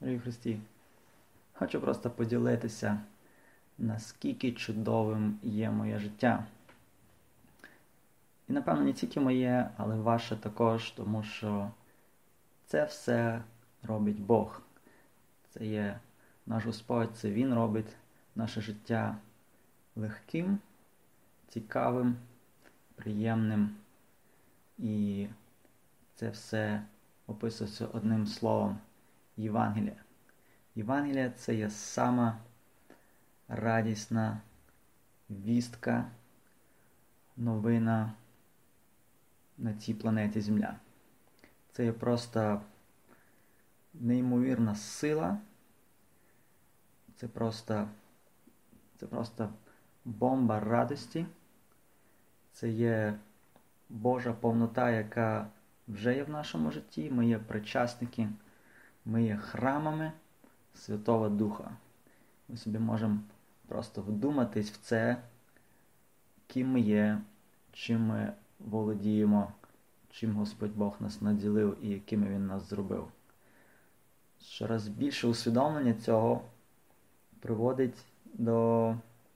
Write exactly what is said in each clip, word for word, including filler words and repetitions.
Дорогі Христі, хочу просто поділитися, наскільки чудовим є моє життя. І, напевно, не тільки моє, але ваше також, тому що це все робить Бог. Це є наш Господь, це Він робить наше життя легким, цікавим, приємним. І це все описується одним словом – Євангелія. Євангелія – це є сама радісна вістка, новина на цій планеті Земля. Це є просто неймовірна сила, це просто, це просто бомба радості, це є Божа повнота, яка вже є в нашому житті, ми є причасники, ми є храмами Святого Духа. Ми собі можемо просто вдуматись в це, ким ми є, чим ми володіємо, чим Господь Бог нас наділив і якими Він нас зробив. Щораз більше усвідомлення цього приводить до...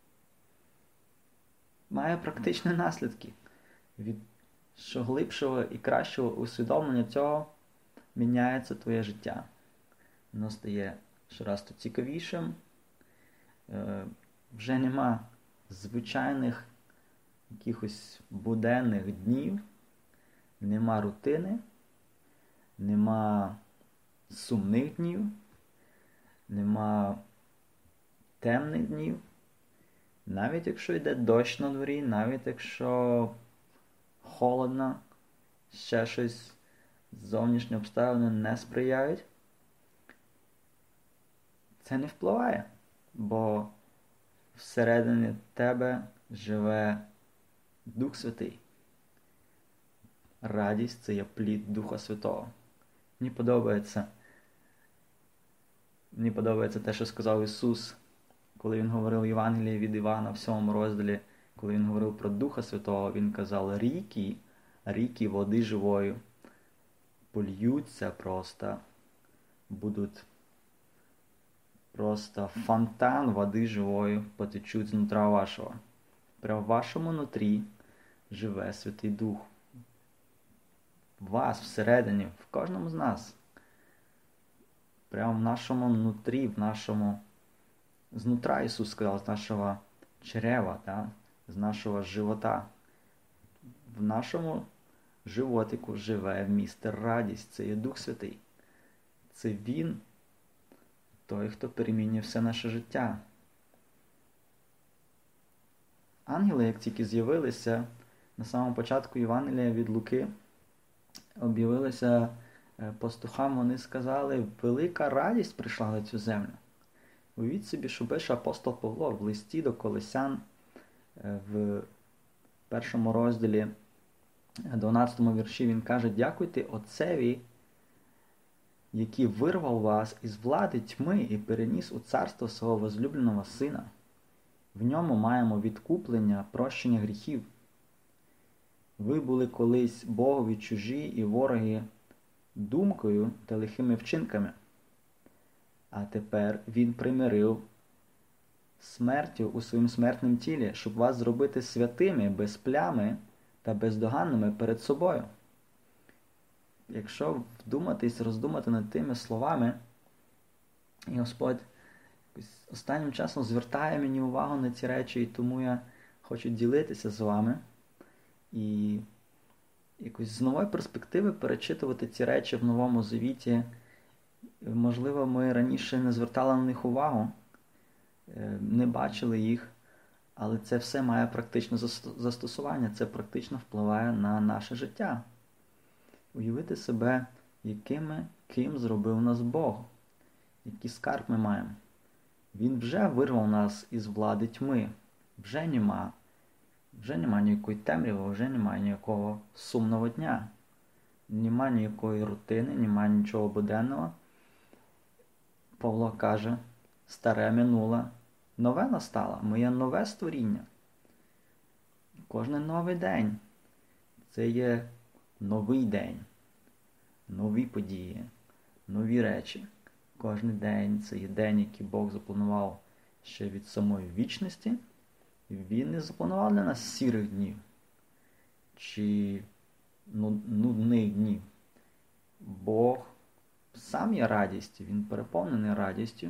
має практичні наслідки. Від що глибшого і кращого усвідомлення цього міняється твоє життя. Воно стає щораз то цікавішим. Е, вже нема звичайних якихось буденних днів, нема рутини, нема сумних днів, нема темних днів. Навіть якщо йде дощ на дворі, навіть якщо холодно, ще щось, зовнішні обставини не сприяють, це не впливає, бо всередині тебе живе Дух Святий. Радість – це є плід Духа Святого. Мені подобається, мені подобається те, що сказав Ісус, коли Він говорив в Євангелії від Івана в сьомому розділі, коли Він говорив про Духа Святого, Він казав, ріки, ріки води живої польються просто, будуть просто фонтан води живої потечуть знутра вашого. Прямо в вашому нутрі живе Святий Дух. В вас, всередині, в кожному з нас. Прямо в нашому нутрі, в нашому... Знутра Ісус сказав, з нашого чрева, да? З нашого живота. В нашому животику живе містер радість. Це є Дух Святий. Це Він, той, хто перемінює все наше життя. Ангели, як тільки з'явилися, на самому початку Євангелія від Луки, об'явилися пастухам, вони сказали, велика радість прийшла на цю землю. Уявіть собі, що пише апостол Павло в листі до Колосян в першому розділі, дванадцятому вірші, він каже, дякуйте Отцеві, який вирвав вас із влади тьми і переніс у царство свого возлюбленого Сина. В ньому маємо відкуплення, прощення гріхів. Ви були колись Богові чужі і вороги думкою та лихими вчинками. А тепер Він примирив смертю у своїм смертним тілі, щоб вас зробити святими, без плями та бездоганними перед собою. Якщо вдуматись, роздумати над тими словами, і Господь останнім часом звертає мені увагу на ці речі, і тому я хочу ділитися з вами і якось з нової перспективи перечитувати ці речі в Новому Завіті. Можливо, ми раніше не звертали на них увагу, не бачили їх, але це все має практичне застосування, це практично впливає на наше життя. Уявити себе, якими, ким зробив нас Бог, який скарб ми маємо. Він вже вирвав нас із влади тьми, вже нема, вже нема ніякої темряви, вже немає ніякого сумного дня, нема ніякої рутини, нема нічого буденного. Павло каже, старе минуло, нове настало, моє нове створіння. Кожен новий день – це є новий день, нові події, нові речі. кожен день це є день, який Бог запланував ще від самої вічності. І Він не запланував для нас сірих днів чи нудних днів. Бог сам є радістю, Він переповнений радістю.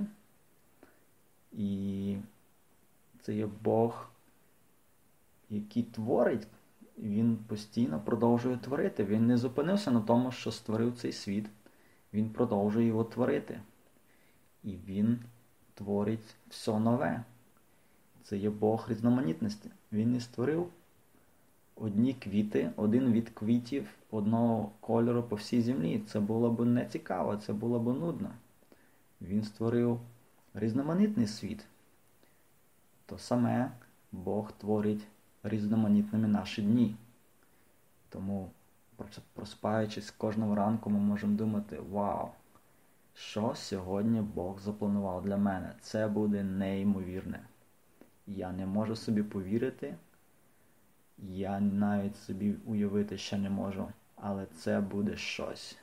І це є Бог, який творить, Він постійно продовжує творити. Він не зупинився на тому, що створив цей світ. Він продовжує його творити. І Він творить все нове. Це є Бог різноманітності. Він не створив одні квіти, один від квітів одного кольору по всій землі. Це було б не цікаво, це було б нудно. Він створив різноманітний світ. То саме Бог творить різноманітними наші дні. Тому, проспаючись кожного ранку, ми можемо думати: вау, що сьогодні Бог запланував для мене? Це буде неймовірне. Я не можу собі повірити, я навіть собі уявити ще не можу, але це буде щось.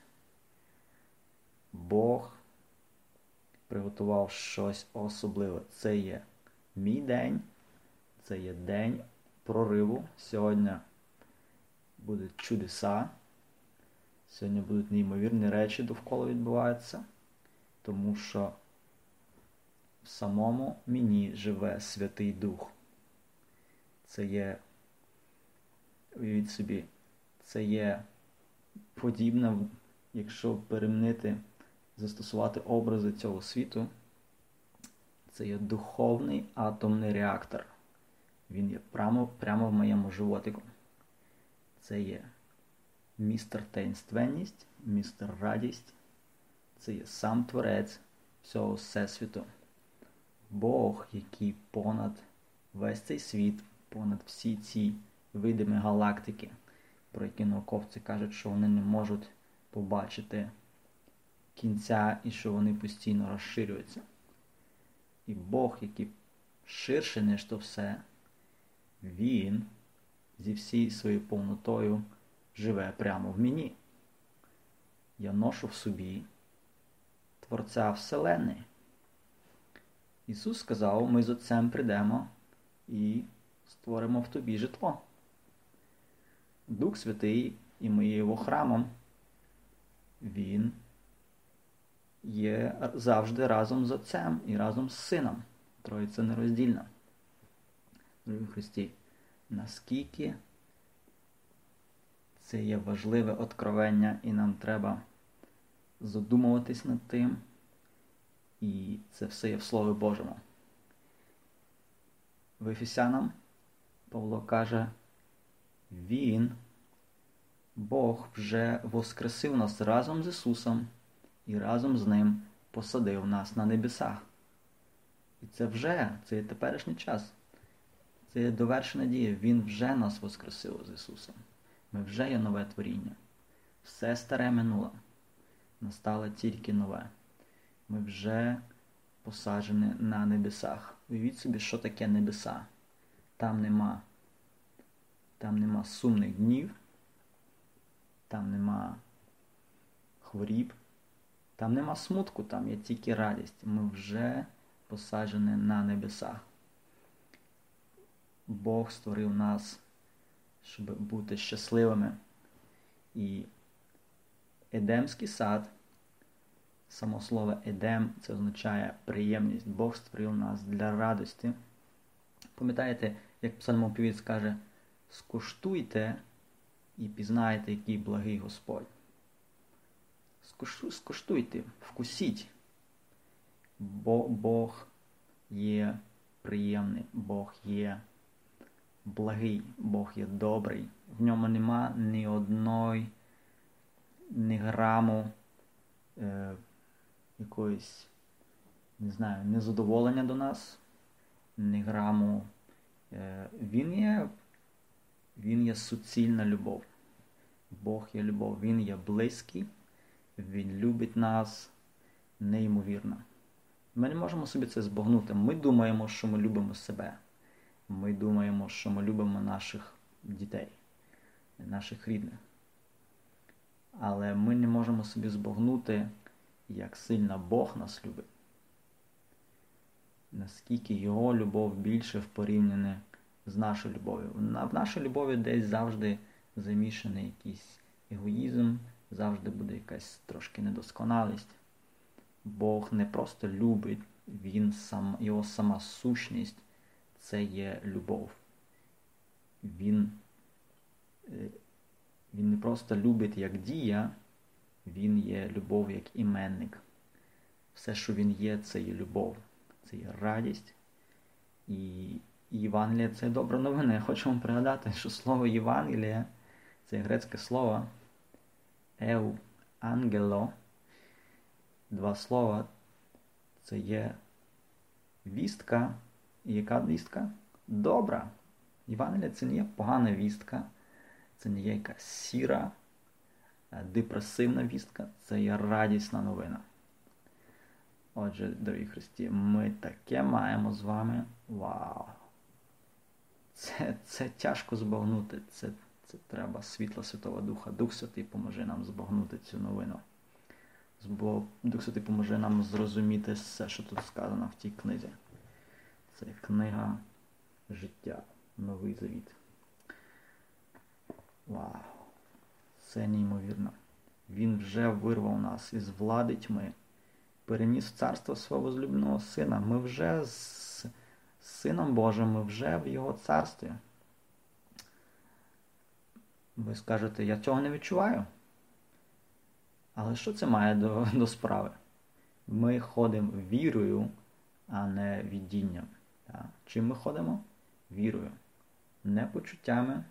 Бог приготував щось особливе. Це є мій день, це є день прориву. Сьогодні будуть чудеса, сьогодні будуть неймовірні речі довкола відбуваються, тому що в самому мені живе Святий Дух. Це є, уявіть собі, це є подібне, якщо перемінити, застосувати образи цього світу, це є духовний атомний реактор. Він є прямо, прямо в моєму животику. Це є містер таїнственність, містер радість. Це є сам Творець всього Всесвіту. Бог, який понад весь цей світ, понад всі ці видимі галактики, про які науковці кажуть, що вони не можуть побачити кінця і що вони постійно розширюються. І Бог, який ширше, ніж то все, Він зі всією своєю повнотою живе прямо в мені. Я ношу в собі Творця Вселенної. Ісус сказав: ми з Отцем прийдемо і створимо в тобі житло. Дух Святий, і ми є Його храмом, Він є завжди разом з Отцем і разом з Сином. Троїця нероздільна. Дорогі Христі, наскільки це є важливе откровення, і нам треба задумуватись над тим, і це все є в Слові Божому. В Ефесянам Павло каже: Він, Бог, вже воскресив нас разом з Ісусом і разом з Ним посадив нас на небесах. І це вже, це є теперішній час. Це є довершена дія. Він вже нас воскресив з Ісусом. Ми вже є нове творіння. Все старе минуло. Настало тільки нове. Ми вже посаджені на небесах. Уявіть собі, що таке небеса. Там нема, там нема сумних днів, там нема хворіб, там нема смутку, там є тільки радість. Ми вже посаджені на небесах. Бог створив нас, щоб бути щасливими. І Едемський сад, само слово Едем, це означає приємність. Бог створив нас для радості. Пам'ятаєте, як псалмопівець каже: скуштуйте і пізнайте, який благий Господь. Скуштуйте, вкусіть. Бо Бог є приємний, Бог є благий, Бог є добрий. В ньому нема ні одної, ні граму е, якоїсь, не знаю, незадоволення до нас, ні граму. Е, він є, він є суцільна любов. Бог є любов, Він є близький, Він любить нас неймовірно. Ми не можемо собі це збагнути. Ми думаємо, що ми любимо себе. Ми думаємо, що ми любимо наших дітей, наших рідних. Але ми не можемо собі збагнути, як сильно Бог нас любить. Наскільки Його любов більше в порівнянні з нашою любов'ю. В нашій любові десь завжди замішаний якийсь егоїзм, завжди буде якась трошки недосконалість. Бог не просто любить, він сам, його сама сущність – це є любов. Він, він не просто любить як дія, він є любов як іменник. Все, що він є, це є любов, це є радість. І Євангелія – це добра новина. Я хочу вам пригадати, що слово Євангелія – це грецьке слово «ев ангело». Два слова – це є вістка. І яка вістка? Добра. Євангелія – це не є погана вістка, це не є якась сіра, депресивна вістка, це є радісна новина. Отже, дорогі Христі, ми таке маємо з вами. Вау! Це, це тяжко збагнути. Це, це треба світла Святого Духа. Дух Святий поможе нам збагнути цю новину. Бо Дух Святий поможе нам зрозуміти все, що тут сказано в тій книзі. Це книга життя. Новий Завіт. Вау! Це неймовірно. Він вже вирвав нас із влади тьми, переніс в царство свого возлюбленого Сина. Ми вже з Сином Божим, ми вже в Його царстві. Ви скажете, я цього не відчуваю. Але що це має до, до справи? Ми ходимо вірою, а не відінням. Так? Чим ми ходимо? Вірою. Не почуттями,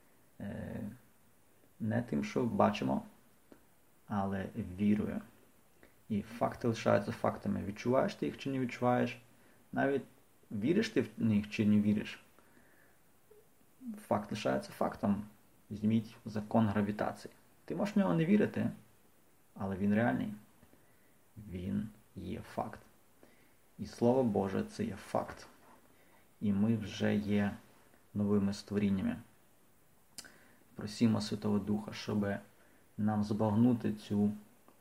не тим, що бачимо, але вірою. І факти лишаються фактами. Відчуваєш ти їх чи не відчуваєш? Навіть віриш ти в них чи не віриш? Факт лишається фактом. Візьміть закон гравітації. Ти можеш в нього не вірити, але він реальний. Він є факт. І Слово Боже – це є факт. І ми вже є новими створіннями. Просімо Святого Духа, щоб нам збагнути цю,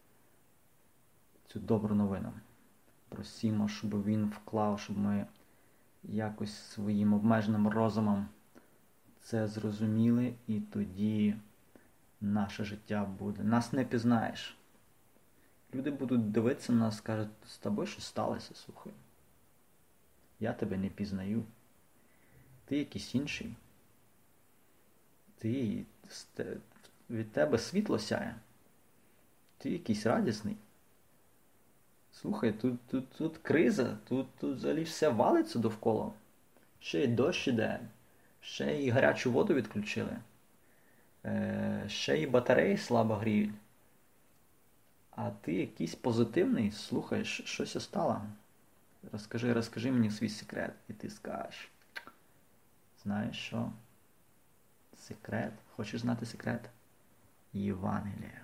цю добру новину. Просімо, щоб Він вклав, щоб ми якось своїм обмеженим розумом це зрозуміли, і тоді наше життя буде. Нас не пізнаєш. Люди будуть дивитися на нас, скажуть, з тобою щось сталося, слухай. Я тебе не пізнаю. Ти якийсь інший. Ти, від тебе світло сяє. Ти якийсь радісний. Слухай, тут, тут, тут криза, тут, тут взагалі все валиться довкола. Ще й дощ іде, ще й гарячу воду відключили, е, ще й батареї слабо гріють. А ти якийсь позитивний, слухай, щось стало. Розкажи, розкажи мені свій секрет. І ти скажеш, знаєш що? Секрет? Хочеш знати секрет? Євангелія.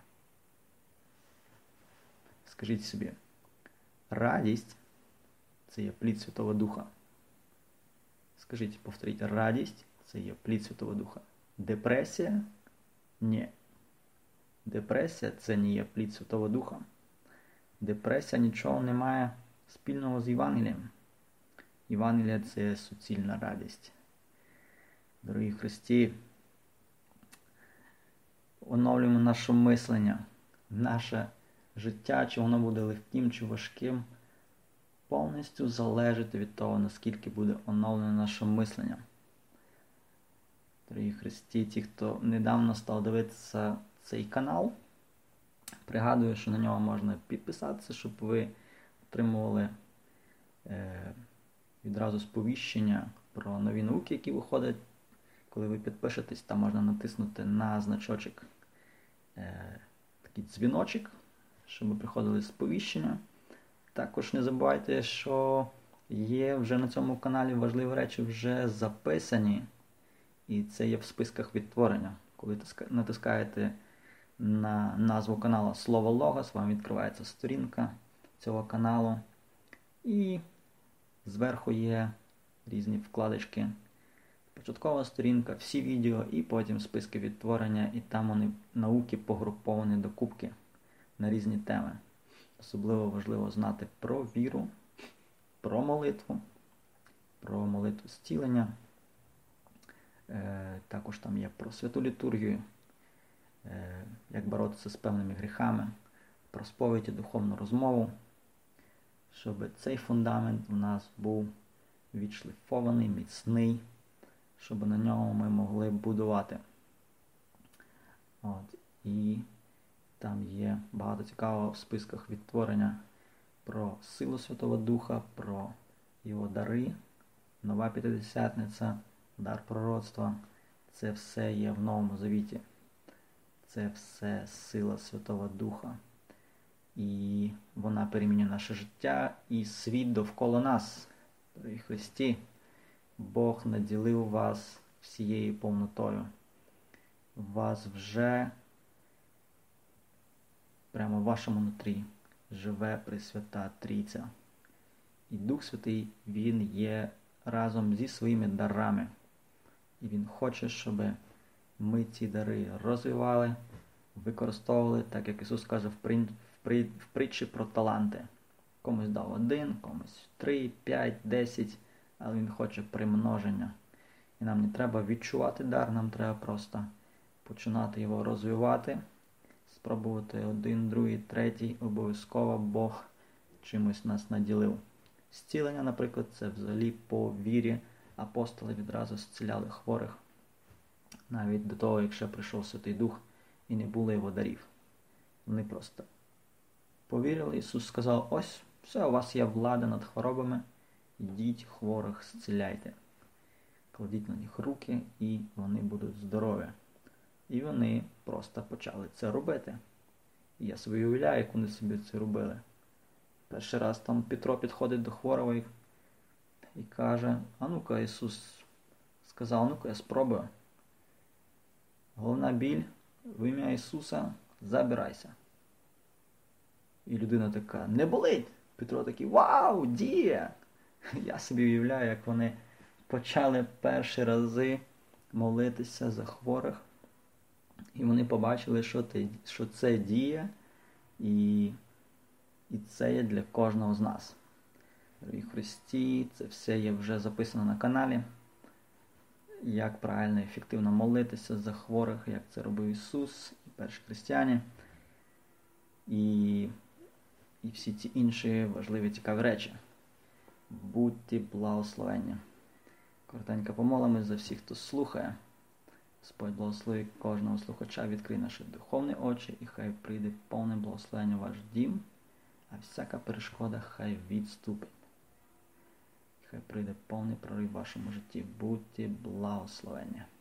Скажіть собі, радість – це є плід Святого Духа. Скажіть, повторіть, радість – це є плід Святого Духа. Депресія – ні. Депресія – це не є плід Святого Духа. Депресія нічого не має спільного з Євангелієм. Євангелія – це суцільна радість. Дорогі Христі, оновлюємо наше мислення, наше життя, чи воно буде легким, чи важким, повністю залежить від того, наскільки буде оновлене наше мислення. Дорогі Христі, ті, хто недавно став дивитися цей канал, пригадую, що на нього можна підписатися, щоб ви отримували е, відразу сповіщення про нові науки, які виходять. Коли ви підпишетесь, там можна натиснути на значочок е, такий дзвіночок, щоб приходили сповіщення. Також не забувайте, що є вже на цьому каналі важливі речі вже записані. І це є в списках відтворення. Коли натискаєте на назву каналу слово «Логос», вам відкривається сторінка цього каналу. І зверху є різні вкладочки. Початкова сторінка, всі відео і потім списки відтворення. І там вони науки погруповані докупки на різні теми. особливо важливо знати про віру, про молитву, про молитву зцілення. Е, також там є про святу літургію, е, як боротися з певними гріхами, про сповідь і духовну розмову, щоб цей фундамент у нас був відшліфований, міцний, щоб на ньому ми могли будувати. От. І там є багато цікавого в списках відтворення про силу Святого Духа, про його дари, нова п'ятидесятниця, дар пророцтва. Це все є в Новому Завіті. Це все сила Святого Духа. І вона перемінює наше життя і світ довкола нас. Дорогі Христі, Бог наділив вас всією повнотою. Вас вже прямо в вашому нутрі живе Пресвята Трійця. І Дух Святий, Він є разом зі своїми дарами. І Він хоче, щоб ми ці дари розвивали, використовували, так як Ісус каже в, при... в, при... в притчі про таланти. Комусь дав один, комусь три, п'ять, десять, але Він хоче примноження. І нам не треба відчувати дар, нам треба просто починати його розвивати, спробувати один, другий, третій, обов'язково Бог чимось нас наділив. Зцілення, наприклад, це взагалі по вірі апостоли відразу зціляли хворих. Навіть до того, якщо прийшов Святий Дух і не було його дарів. Вони просто повірили, Ісус сказав, ось, все, у вас є влада над хворобами, йдіть хворих зціляйте. Кладіть на них руки і вони будуть здорові. І вони просто почали це робити. І я собі уявляю, як вони собі це робили. Перший раз там Петро підходить до хворого і, і каже, а ну-ка, Ісус сказав, ну-ка, я спробую. Головна біль, в ім'я Ісуса, забирайся. І людина така, не болить. Петро такий, вау, діє! Я собі уявляю, як вони почали перші рази молитися за хворих. І вони побачили, що, те, що це діє, і, і це є для кожного з нас. В Христі це все є вже записано на каналі. Як правильно і ефективно молитися за хворих, як це робив Ісус і перші християни. І, і всі ці інші важливі цікаві речі. Будьте благословенні. Коротенько помолимось за всіх, хто слухає. Господь благослови кожного слухача, відкрий наші духовні очі, і хай прийде повне благословення в ваш дім, а всяка перешкода хай відступить. Хай прийде повний прорив в вашому житті. Будьте благословенні.